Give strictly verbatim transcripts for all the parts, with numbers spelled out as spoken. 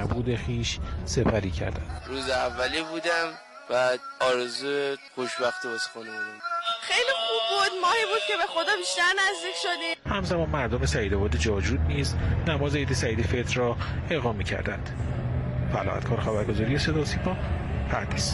معبود خیش سپری کردند. روز اولی بودم و آرزو خوشبختی واسه خانواده‌ام. خیلی خوب بود، ماهی بود که به خدا بیشتر نزدیک شدیم. همزمان مردم سعیدآباد جاجود نیز نماز عید سعید فطر را اقامه کردند. فلاحتکار خبرگزاری صدا و سیما پردیس.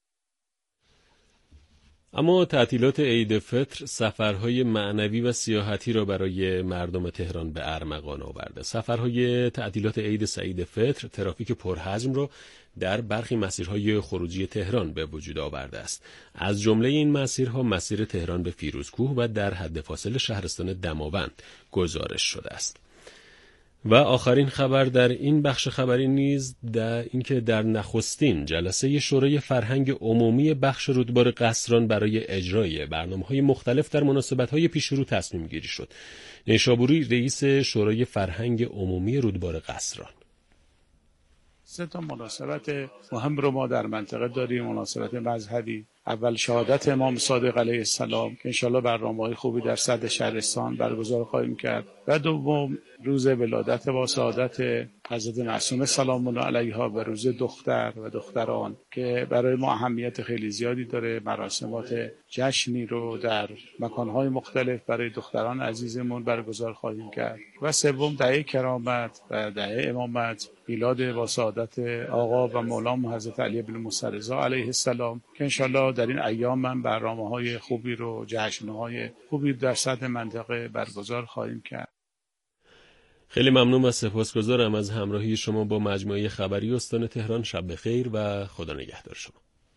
اما تعطیلات عید فطر سفرهای معنوی و سیاحتی را برای مردم تهران به ارمغان آورده. سفرهای تعطیلات عید سعید فطر ترافیک پرحجم را در برخی مسیرهای خروجی تهران به وجود آورده است. از جمله این مسیرها مسیر تهران به فیروزکوه و در حد فاصل شهرستان دماوند گزارش شده است. و آخرین خبر در این بخش خبری نیز در اینکه در نخستین جلسه شورای فرهنگ عمومی بخش رودبار قصران برای اجرای برنامه‌های مختلف در مناسبت‌های پیشرو تصمیم گیری شد. نیشابوری رئیس شورای فرهنگ عمومی رودبار قصران: سه تا مناسبت مهم رو ما در منطقه داریم. مناسبت مذهبی، اول شهادت امام صادق علیه السلام که انشالله برنامه‌های خوبی در صدر شهرستان برگزار خواهیم کرد، و دوم روز ولادت با سعادت حضرت معصومه سلام الله علیها و روز دختر و دختران که برای ما اهمیت خیلی زیادی داره. مراسمات جشنی رو در مکانهای مختلف برای دختران عزیزمون برگزار خواهیم کرد. و سوم دهه کرامت و دهه امامت، میلاد با سعادت آقا و مولام حضرت علی بن موسی رضا علیه السلام که انشالله در این ایام من برنامه‌های خوبی رو، جشن‌های خوبی در سطح منطقه برگزار خواهیم کرد. خیلی ممنون و سپاسگزارم از همراهی شما با مجموعه خبری استان تهران. شب بخیر و خدا نگهدار شما.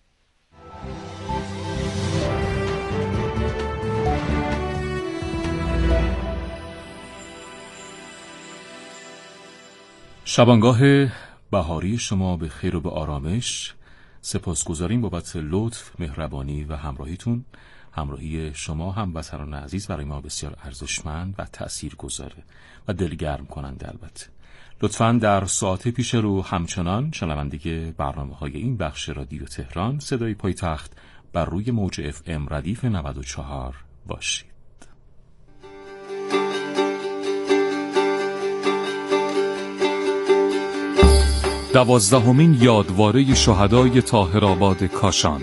شبانگاه بهاری شما به خیر و به آرامش. سپاسگزاریم بابت لطف، مهربانی و همراهیتون. همراهی شما هموطنان عزیز برای ما بسیار ارزشمند و تأثیرگذاره و دلگرم کننده. البته لطفاً در ساعت پیش رو همچنان شنونده برنامه‌های این بخش رادیو تهران صدای پایتخت بر روی موج اف ام ردیف نود و چهار باشید. دوازدهمین یادواره شهدای طاهرآباد کاشان.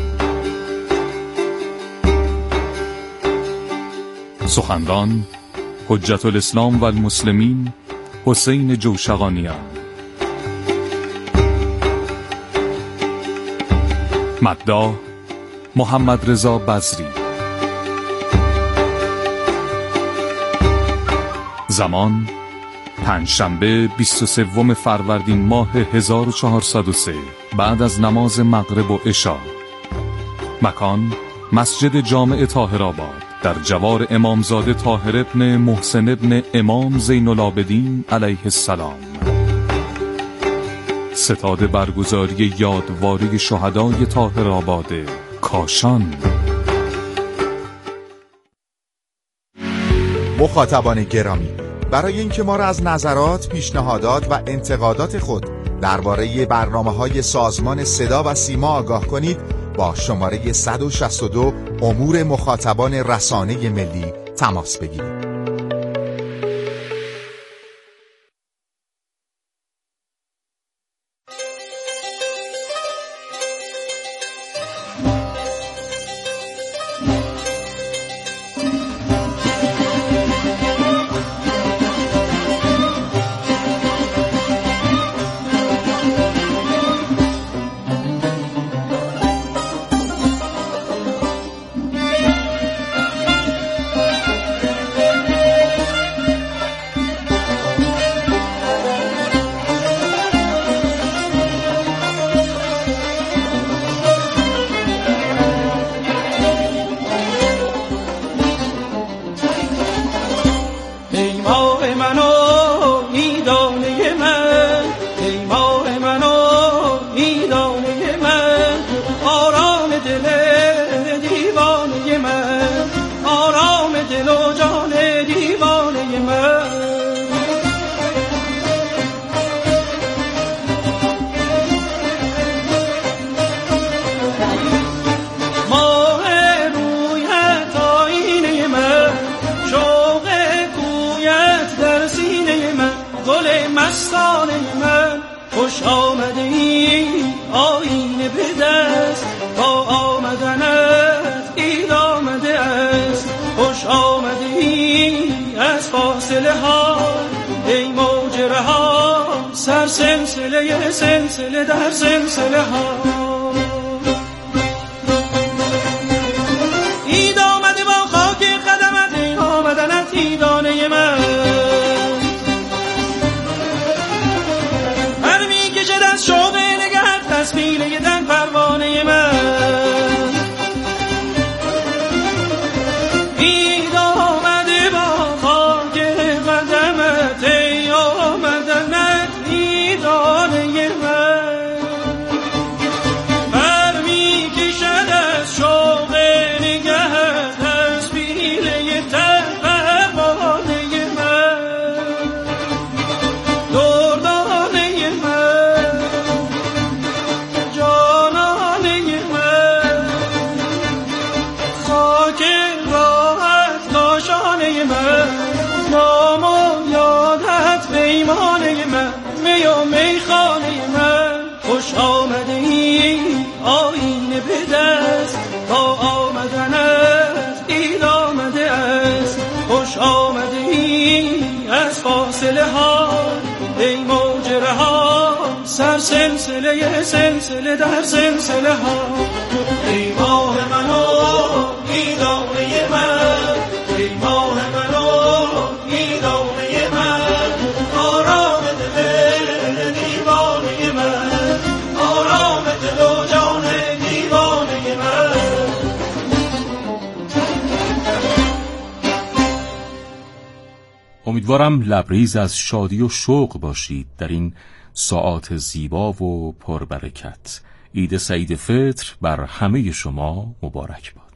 سخنران حجت الاسلام و المسلمین حسین جوشقانیان. مداح محمد رضا بزری. زمان پنجشنبه بیست و سوم فروردین ماه هزار و چهارصد و سه بعد از نماز مغرب و عشا. مکان مسجد جامع طاهرآباد در جوار امامزاده طاهر ابن محسن ابن امام زین العابدین علیه السلام. ستاد برگزاری یادواره شهدای طاهرآباد کاشان. مخاطبان گرامی، برای اینکه ما را از نظرات، پیشنهادات و انتقادات خود درباره برنامه‌های سازمان صدا و سیما آگاه کنید، با شماره صد و شصت و دو امور مخاطبان رسانه ملی تماس بگیرید. خوش آمده ای آینه به دست، با آمدنت عید آمده است. خوش آمده ای از فاصله ها ای موج رها، سر سلسله سلسله در سلسله ها. عید آمده با خاک قدمت ای آمدنت عیدانه من، هر می کشد از شوق نگهت تسبیله در پروانه من. عید آمده با خاک قدمت ای آمدنت عیدانه من، هر می کشد از شوق نگهت تسبیله در پروانه من. دردانه من، جانانه من، خاک راحت کاشانه من، نام و یادت پیمانه من، می و میخانه من. خوش آمده ای آینه به دست، با آمدنت عید آمده است. خوش آمده ای از فاصله ها ای موج رها، سر سلسله سلسله در سلسله ها. ای ماه منو عیدانه من، ای ماه منو عیدانه من، آرام دل دیوانه من، آرام دل و جان دیوانه من. امیدوارم لبریز از شادی و شوق باشید در این ساعات زیبا و پربرکت. عید سعید فطر بر همه شما مبارک باد.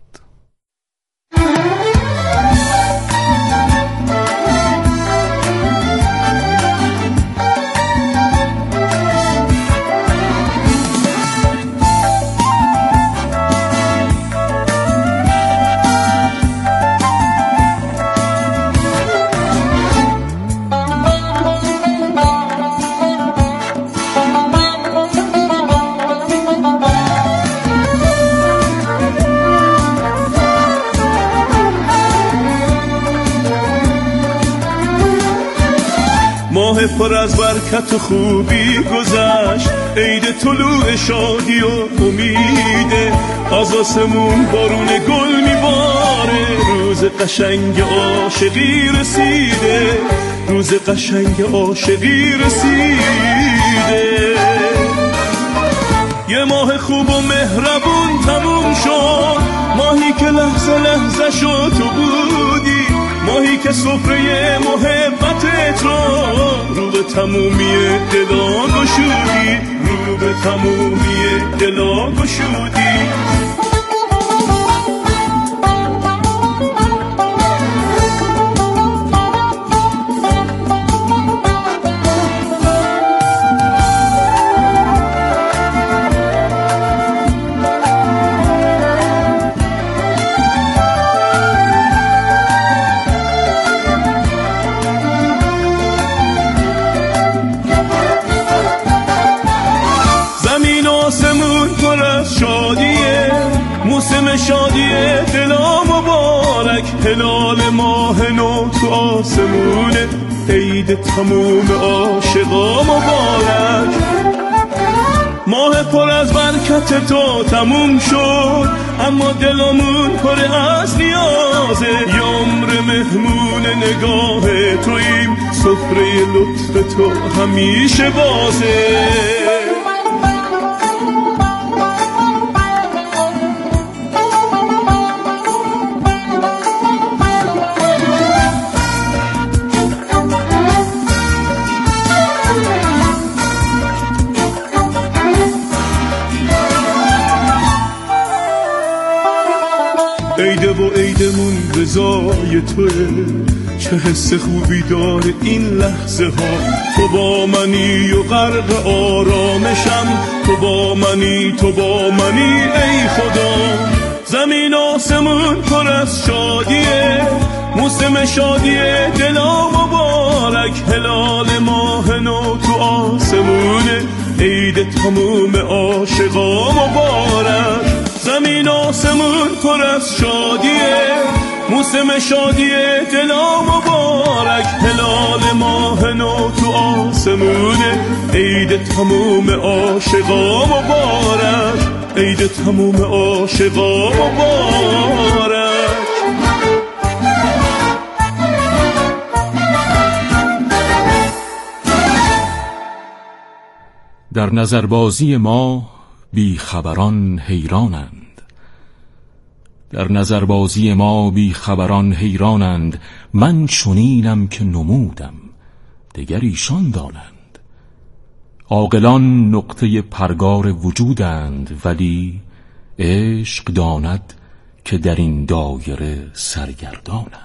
ماه پر از برکت و خوبی گذشت، عید طلوع شادی و امیده، از آسمون بارون گل میباره، روز قشنگ عاشقی رسیده، روز قشنگ عاشقی رسیده. یه ماه خوب و مهربون تموم شد، ماهی که لحظه لحظه شد تو بودی، ماهی که سفره محبتت رو رو به تمومی دلا گشودی، رو به تمومی دلا گشودی. موسم شادیه دلا مبارک، هلال ماه نو تو آسمونه، عید تموم عاشقا مبارک. ماه پر از برکت تو تموم شد، اما دلمون پر از نیازه، یه عمر مهمون نگاه توییم، سفره لطف تو همیشه بازه. عیده و عیدمون رضای توه، چه حس خوبی داره این لحظه ها، تو با منی و غرق آرامشم، تو با منی تو با منی ای خدا. زمین آسمون پر از شادیه، موسم شادیه دلا مبارک، هلال ماه نو تو آسمونه، عید تموم عاشقا مبارک. زمین آسمون پر از شادیه، موسم شادیه دلا مبارک. هلال ماه نو تو آسمونه، عید تموم عاشقا مبارک. عید تموم عاشقا مبارک. در نظربازی ما بی خبران حیرانند، در نظربازی ما بی خبران حیرانند. من چنینم که نمودم دگر ایشان دانند. عاقلان نقطه پرگار وجودند، ولی عشق داند که در این دایره سرگردانند.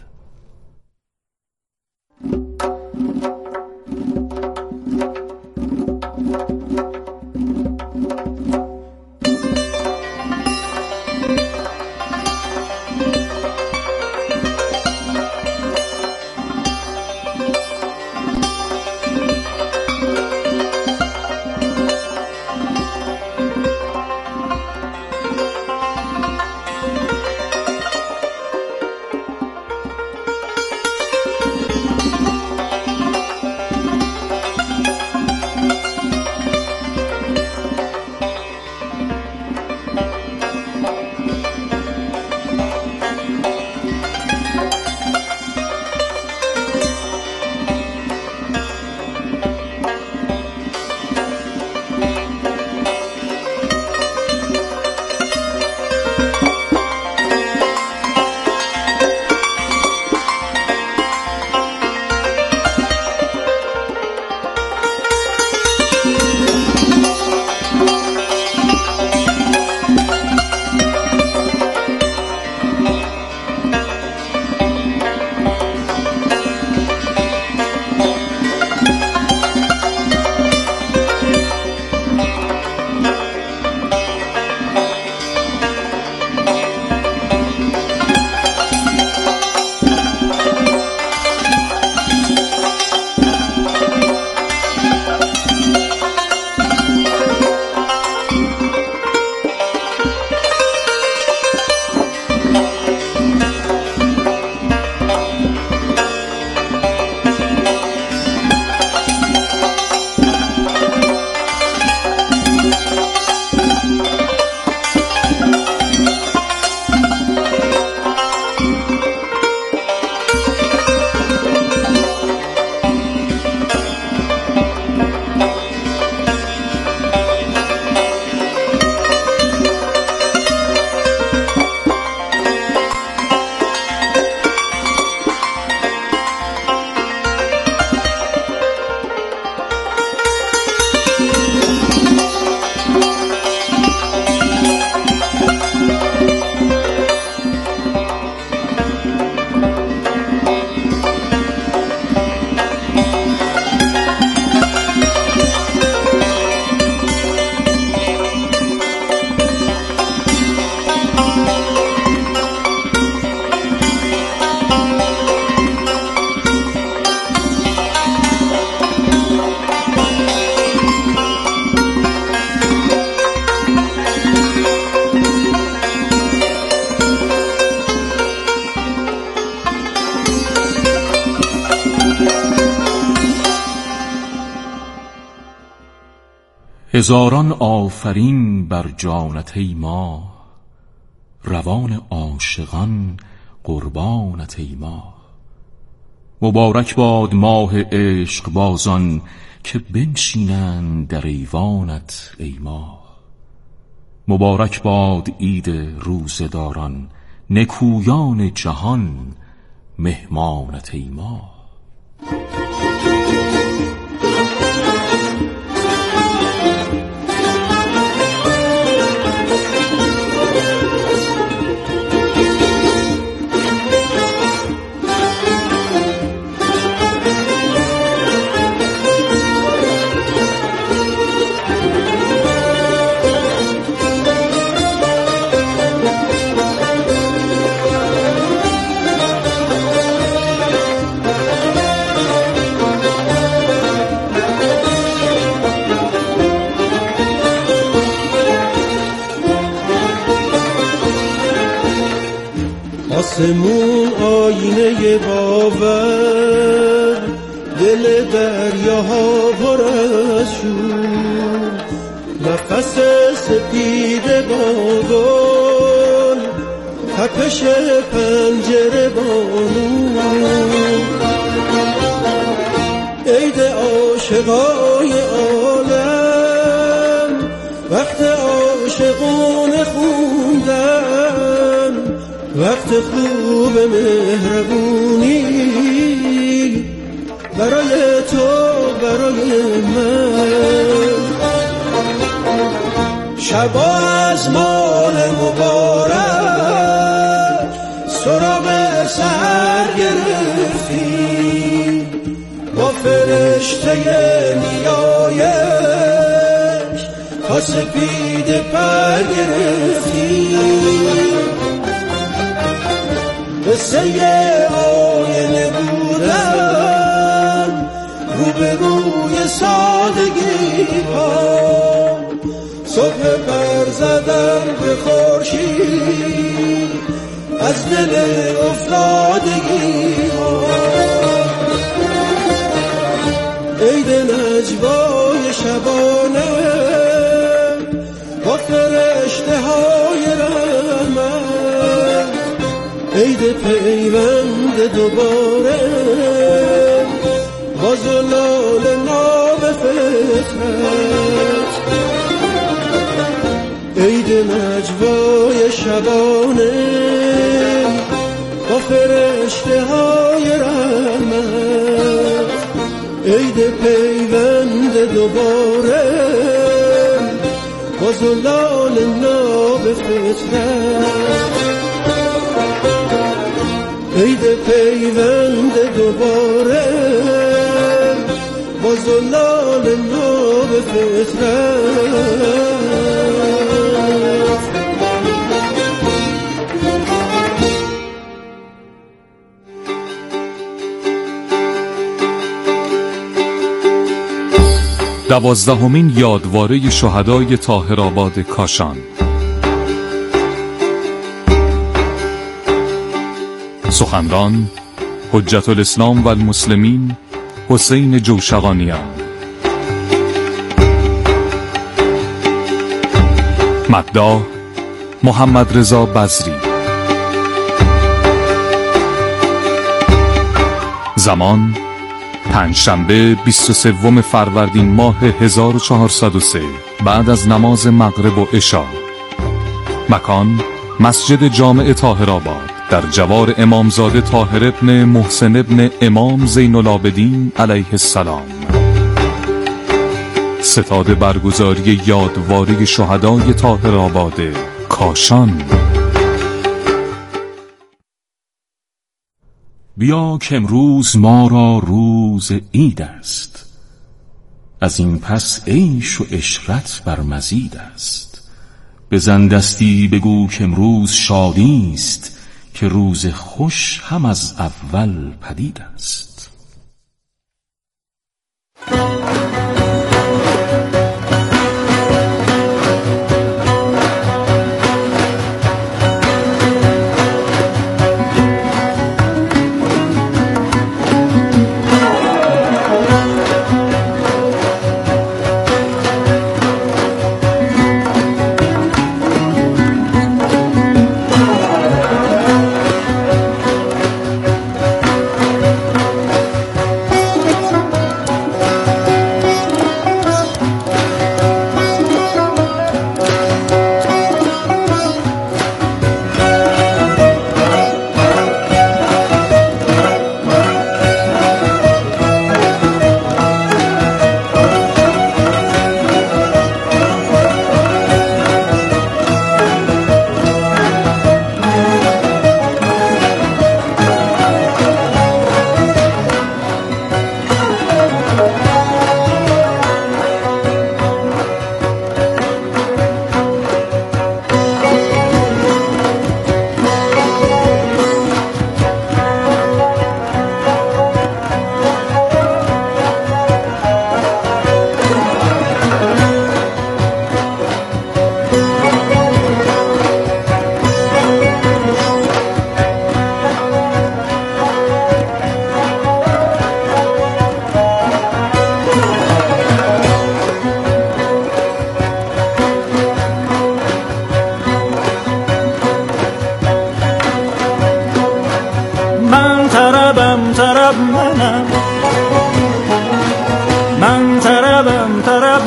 هزاران آفرین بر جانت ای ما، روان عاشقان قربانت ای ما. مبارک باد ماه عشق بازان، که بنشینند در ایوانت ای ما. مبارک باد عید روزداران، نکویان جهان مهمانت ای ما. آسمون آینه باور، دل دریاها پر از شور، نفس سپید با گل، تپش پنجره با نور. عید عاشقای عالم، وقت عاشقونه خوندن، وقت خوب مهربونی برای تو برای من. شبا از مال مبارک سراغ سحر گرفتیم، با فرشته نیایش تا سپید پر گرفتیم. قصه آینه بودن روبروی سادگی ها، صبح پر زدن به خورشید از دل افتادگی ها. عید نجوای شبانه با فرشته های رحمت، عید پیوند دوباره با زلال ناب فطرت. عید نجوای شبانه با فرشته های رحمت، عید پیوند دوباره با زلال ناب فطرت. عید پیوند دوباره با زلال ناب فطرت. دوازدهمین یادواره شهدای طاهرآباد کاشان. سخنران حجت الاسلام و المسلمین حسین جوشقانیان. مداح محمد رضا بزری. زمان پنجشنبه بیست و سوم فروردین ماه هزار و چهارصد و سه بعد از نماز مغرب و عشا. مکان مسجد جامع طاهرآباد در جوار امامزاده طاهر ابن محسن ابن امام زین العابدین علیه السلام. ستاد برگزاری یادواره شهدای طاهرآباد کاشان. بیا که امروز ما را روز عید است، از این پس عیش و عشرت بر مزید است. بزن دستی بگو که امروز شادی است، که روز خوش هم از اول پدید است.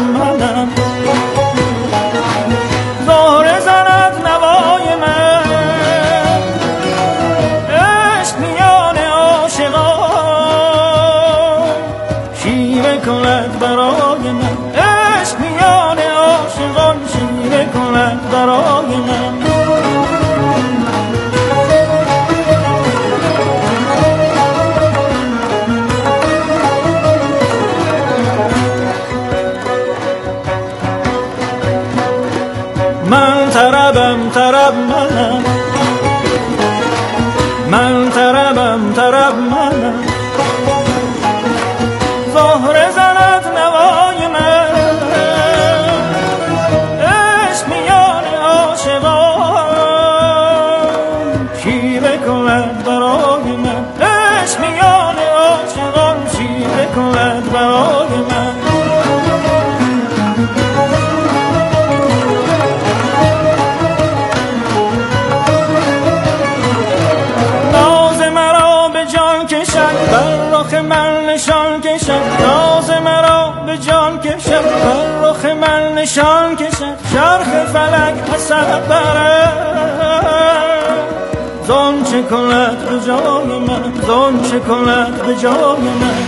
منم زهره زند نوای من عشق میان عاشقان شیوه کند برای من عشق میان عاشقان شیوه کند برای من من طربم طرب منم من طربم طرب منم زهره زند نوای من عشق میان عاشقان شیوه کند برای من عشق میان عاشقان شیوه کند برای من من نشان کشد ناز مرا به جان کشد بر رخ من نشان کشد چرخ فلک حسد برد زان چه کند به جای من زان چه کند به جای من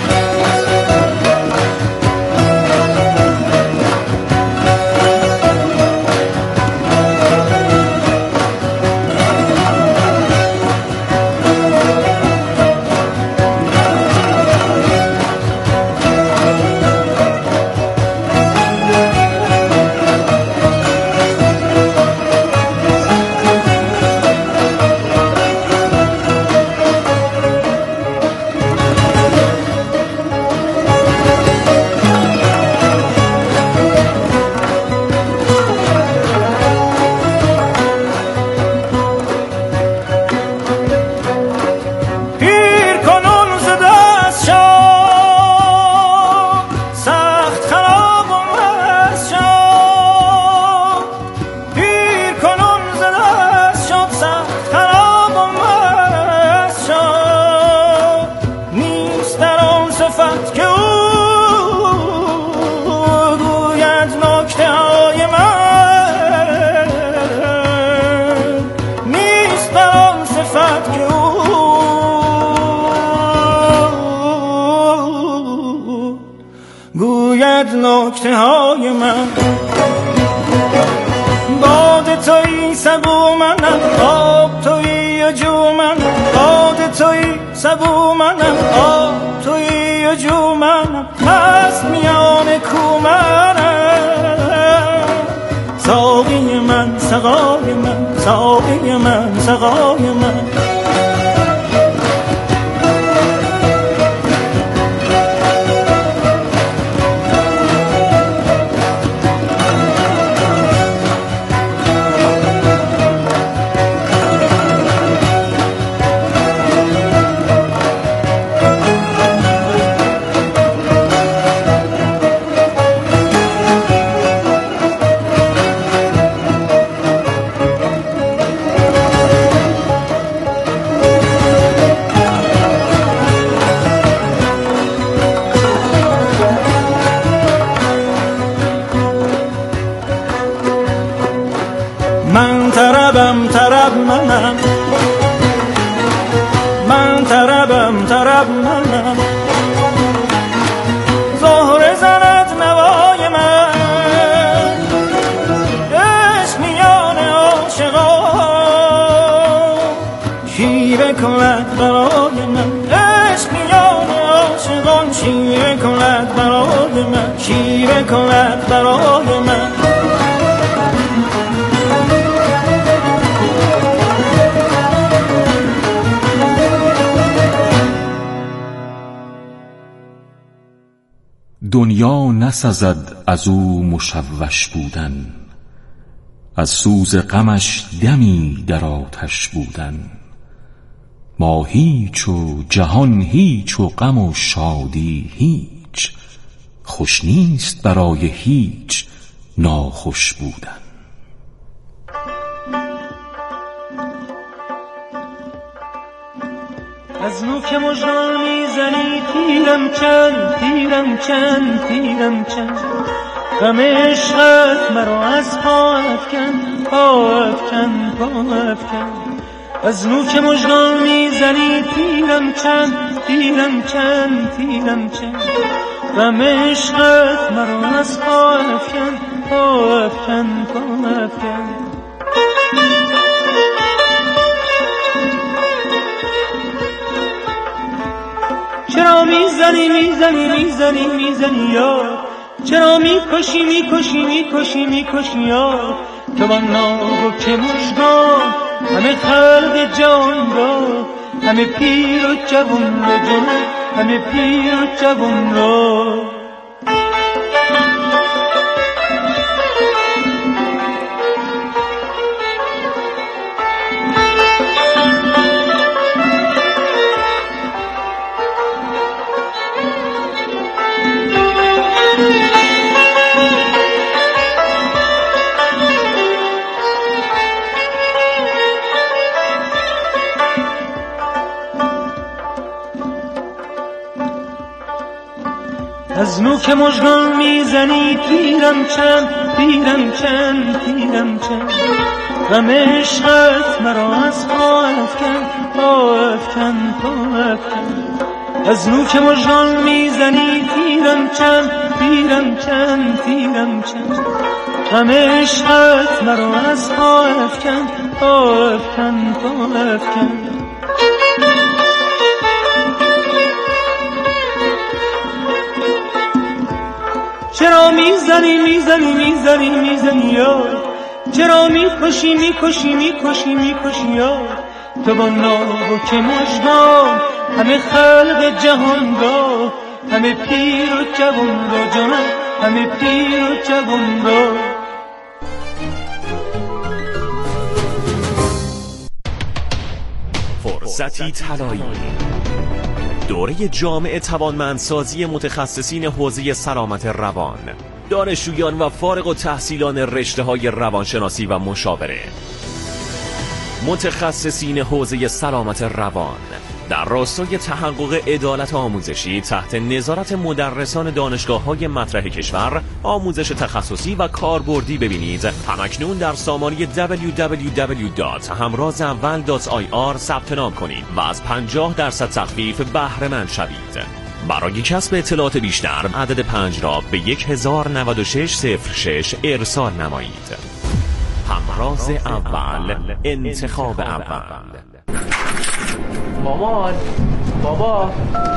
نکته های من باد تویی سبو منم آب تویی و جو منم باد تویی سبو منم آب تویی و جو منم هست میان کو منم ساقی من سقای من ساقی من سقای من من طربم طرب منم من طربم طرب منم زهره زند نوای من عشق میان عاشقان شیوه کند برای من عشق میان عاشقان شیوه کند برای من شیوه کند برای من دنیا نسزد از او مشوش بودن از سوز غمش دمی در آتش بودن ما هیچ و جهان هیچ و غم و شادی هیچ خوش نیست برای هیچ ناخوش بودن از نوک مژگان میزنی تیرم چند تیرم چند تیرم چند غم عشقت مرا از پا افکن، پا افکن، پا افکن. از نوک مژگان میزنی تیرم چند، تیرم چند، تیرم چند. غم عشقت مرا از پا افکن، پا افکن، پا افکن. چرا میزنی میزنی میزنی میزنی یار، چرا میکشی میکشی میکشی میکشی یار. تو با ناگفت مژگان همه خلق جان را، همه پیر و جوان را جان، همه پیر و جوان را. از نوک مژگان میزنی تیرم چند، تیرم چند، تیرم چند. غم عشقت مرا از پا افکن، پا افکن، پا افکن. از نوک مژگان میزنی تیرم چند، تیرم چند، تیرم چند. غم عشقت مرا از پا افکن، پا افکن، پا افکن. چرا میزنی میزنی میزنی میزنی یار، چرا میکشی میکشی میکشی میکشی یار. تو با ناگفت مژگان همه خلق جهان را، همه پیر و جوان را جانم، همه پیر و جوان را. فرصتی طلایی، دوره جامع توانمندسازی متخصصین حوزه سلامت روان، دانشجویان و فارغ التحصیلان رشته‌های روانشناسی و مشاوره. متخصصین حوزه سلامت روان در راستای تحقق عدالت آموزشی تحت نظارت مدرسان دانشگاه‌های مطرح کشور آموزش تخصصی و کاربردی ببینید. همکنون در سامانه دبلیو دبلیو دبلیو دات همراز اول دات آی آر ثبت نام کنید و از پنجاه درصد تخفیف بهره مند شوید. برای کسب اطلاعات بیشتر عدد پنج را به یک هزار و نود و شش صفر شش ارسال نمایید. همراز اول، انتخاب اول. مامان، بابا،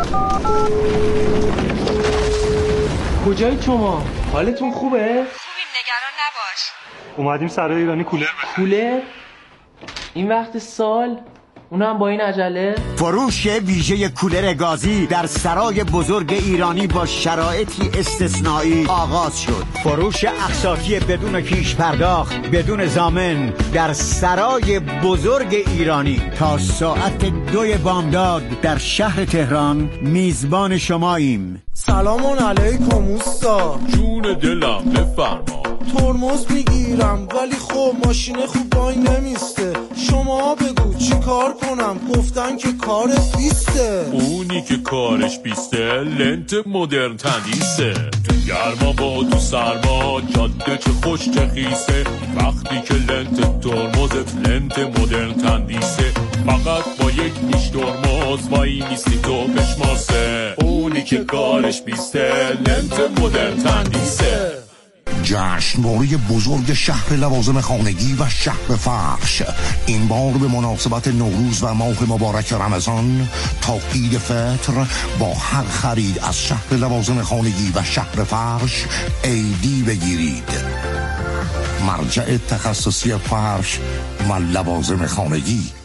کجایی شما؟ حالتون خوبه؟ خوبیم، نگران نباش. اومدیم سرای ایرانی کولر بخریم. کولر؟ این وقت سال؟ اونم با این عجله؟ فروش ویژه کولر گازی در سرای بزرگ ایرانی با شرایطی استثنایی آغاز شد. فروش اقساطی بدون پیش پرداخت، بدون ضامن در سرای بزرگ ایرانی تا ساعت دوی بامداد در شهر تهران. میزبان شماییم. سلام علیکم اوستا. جون دلم بفرما. ترمز میگیرم ولی خب ماشین خوب وای نمیسته. شما بگو چی کار کنم؟ گفتن که کار بیسته. اونی که کارش بیسته لنت مدرن تندیسه. تو گرما با تو سرما جاده چه خوش چه خیسه. وقتی که لنت ترمزت لنت مدرن تندیسه. فقط با یک نیش ترمز وای میستی تو بشماسه. اونی که کارش بیسته لنت مدرن تندیسه. جشنواره بزرگ شهر لوازم خانگی و شهر فرش این بار به مناسبت نوروز و ماه مبارک رمضان تا عید فطر با هر خرید از شهر لوازم خانگی و شهر فرش عیدی بگیرید. مرجع تخصصی فرش و لوازم خانگی